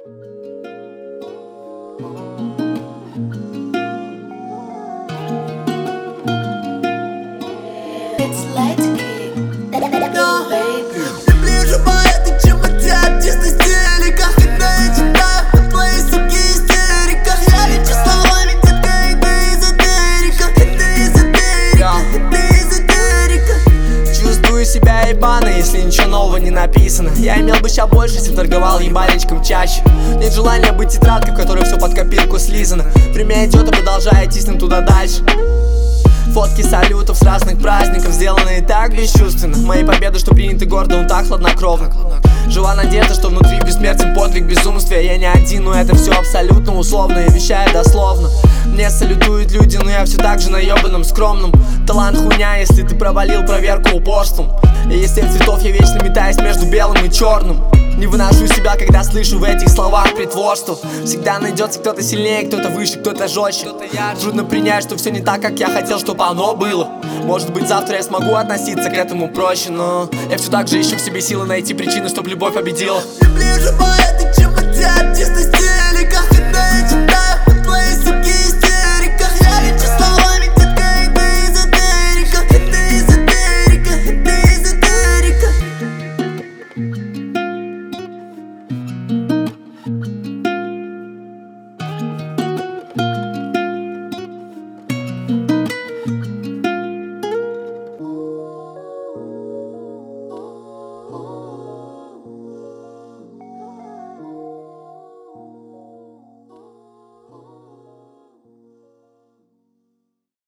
It's light kick, baby. Ты ближе поэта, чем отец, чисто стилика. Когда я читаю от твоей суки истерика, я лечу словами, детка, это эзотерика. Это эзотерика, это эзотерика. Чувствую себя ебано, если ничего нового не написано. Я имел бы ща больше, если торговал ебальничком чаще. Нет желания быть тетрадкой, в которой все под копирку слизано. Время идет, а продолжая тиснуть туда дальше. Фотки салютов с разных праздников, сделанные так бесчувственно. Мои победы, что приняты гордо, он так хладнокровно. Жива надежда, что внутри бессмертен подвиг безумствия. Я не один, но это все абсолютно условно. Я вещаю дословно. Мне салютуют люди, но я все так же наебанным, скромным. Талант хуйня, если ты провалил проверку упорством. И из тех цветов я вечно метаюсь между белым и черным. Не выношу себя, когда слышу в этих словах притворство. Всегда найдется кто-то сильнее, кто-то выше, кто-то жестче. Трудно принять, что все не так, как я хотел, чтобы оно было. Может быть, завтра я смогу относиться к этому проще, но я все так же ищу в себе силы найти причину, чтобы любовь победила. Ты ближе поэта, чем отец, чисто стилика. Когда я